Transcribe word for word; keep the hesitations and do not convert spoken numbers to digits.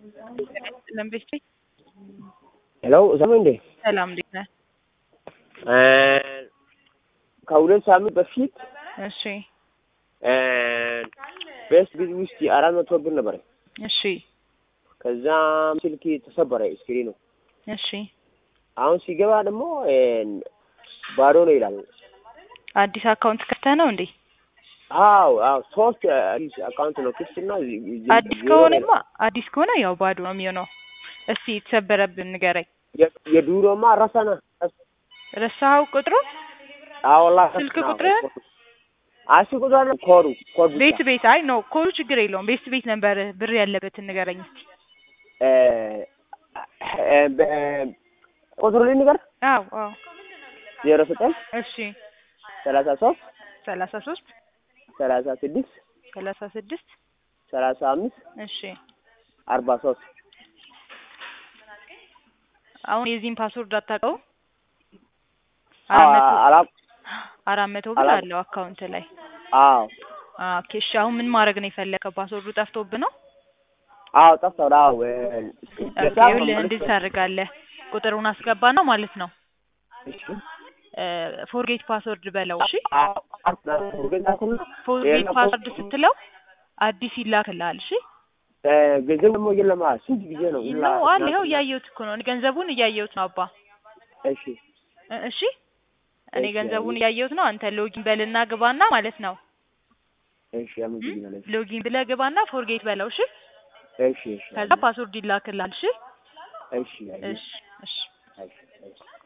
ለምቤስቲ ሄሎ ዘመንዴ ሰላም እንዴት ነህ? እ ከሁለት ሳምንት በፊት እሺ እ ቤስት ጊዜ ውስጥ አራት መቶ ብር ነበር። እሺ ከዛም ስልክ ተሰበረ ስክሪኑ። እሺ አሁን ሲገባ ደግሞ ባዶ ነው ይላል። አዲስ አካውንት ከፍተህ ነው እንዴ? አዎ አዎ ሶስት አዲስ አካውንት ነው ክፍትና አዲስ ከሆነማ አዲስ ከሆነ ያው ባዶ ነው የሚሆነው። እስቲ የተሰበረብን ንገረኝ። የዱሮማ ረሳና ረሳኸው ቁጥሩ? አዎ ላ ስልክ ቁጥር አሲ ቁጥር ኮዱ ኮዱ ቤት ቤት አይ ነው ኮዱ ችግር የለውም። ቤት ቤት ነበር ብር ያለበትን ንገረኝ እስቲ። እ እ ቁጥሩ ላይ ንገር። አዎ አዎ ዜሮ ዘጠኝ እሺ ሰላሳ ሶስት ሰላሳ ሶስት ሰላሳ ስድስት ሰላሳ ስድስት ሰላሳ አምስት እሺ አርባ ሶስት አሁን የዚህን ፓስወርድ አታውቀውም? አራት አራት መቶ ብር አለው አካውንት ላይ። አዎ ኦኬ እሺ አሁን ምን ማድረግ ነው የፈለከው? ፓስወርዱ ጠፍቶብህ ነው? አዎ ጠፍቷል። አዎ ይኸውልህ እንዴት ታደርጋለህ? ቁጥሩን አስገባና ማለት ነው ፎርጌት ፓስወርድ በለው። እሺ ፎርጌት ፓስወርድ ስትለው አዲስ ይላክልሃል። እሺ ገንዘብ ደግሞ የለም። ስንት ጊዜ ነው ነው አለ። ይኸው እያየሁት እኮ ነው ገንዘቡን እያየሁት ነው አባ። እሺ እሺ እኔ ገንዘቡን እያየሁት ነው። አንተ ሎጊን በልና ግባና ማለት ነው። እሺ አመሰግናለሁ። ሎጊን ብለህ ግባና ፎርጌት በለው። እሺ እሺ እሺ ከዛ ፓስወርድ ይላክልሃል። እሺ እሺ እሺ እሺ